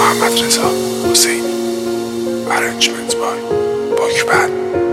محمد رضا حسینی. ارنجمنت بای باکبند.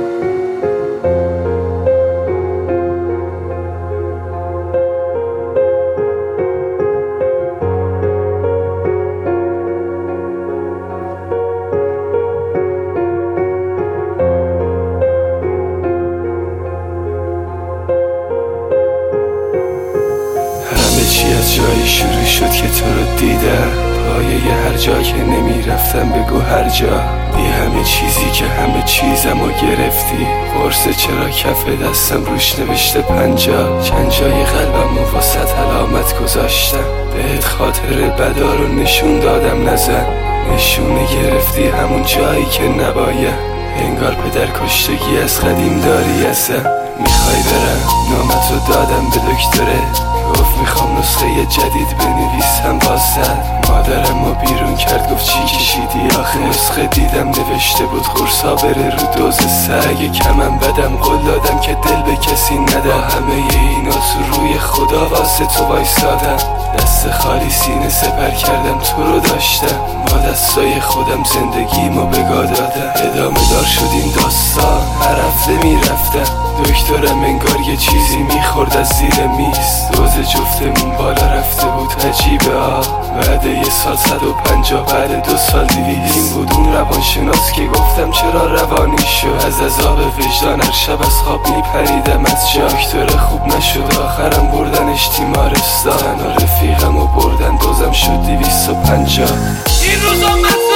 چی از جایی شروع شد که تو رو دیدم، پایه هر جا که نمیرفتم بگو هر جا. بی همه چیزی که همه چیزم رو گرفتی، قرص چرا کف دستم روش نوشته 50. چند جای قلبم و واسط علامت گذاشتم، بهت خاطر بدا رو نشون دادم نزن. نشونه گرفتی همون جایی که نباید، انگار پدر کشتگی از قدیم داری اصلا. میخوای برم نامت رو دادم به دکتره، گفت میخوام نسخه جدید بنویسم واسد. مادرم رو بیرون کرد گفت چی کشیدی آخه، نسخه دیدم نوشته بود خورسا بره رو دوز سر. اگه کمم بدم قول دادم که دل به کسی ندم، همه اینا تو روی خدا واسه تو وایسادم. دست خالی سینه سپر کردم تو رو داشتم، با دستای خودم زندگیمو بگاه دادم. ادامه دار شد این داستان، هر هفته میرفتم دکترم انگار یه چیزی میخورد از زیر میز. دوز جفتمون بالا رفته بود عجیبه بعد یه سال 150 بعد 2 سال 200. این بود اون روانشناس که گفتم چرا روانی شد، از عذاب وجدان هر شب از خواب میپریدم از جا. دکتر خوب نشد آخرم بردنش تیمارستان، و رفیقمو بردن دوزم شد 250. این روزا